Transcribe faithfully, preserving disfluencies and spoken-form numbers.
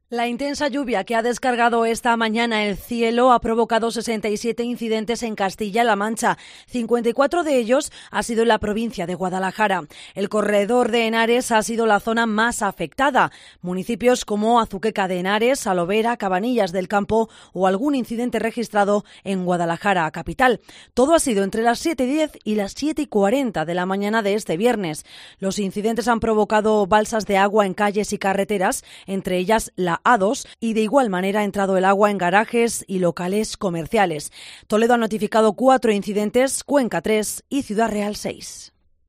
La intensa lluvia que ha descargado esta mañana el cielo ha provocado sesenta y siete incidentes en Castilla-La Mancha. cincuenta y cuatro de ellos ha sido en la provincia de Guadalajara. El corredor de Henares ha sido la zona más afectada. Municipios como Azuqueca de Henares, Alovera, Cabanillas del Campo o algún incidente registrado en Guadalajara capital. Todo ha sido entre las siete y diez y las siete y cuarenta de la mañana de este viernes. Los incidentes han provocado balsas de agua en calles y carreteras, entre ellas la A dos, y de igual manera ha entrado el agua en garajes y locales comerciales. Toledo ha notificado cuatro incidentes, Cuenca tres y Ciudad Real seis.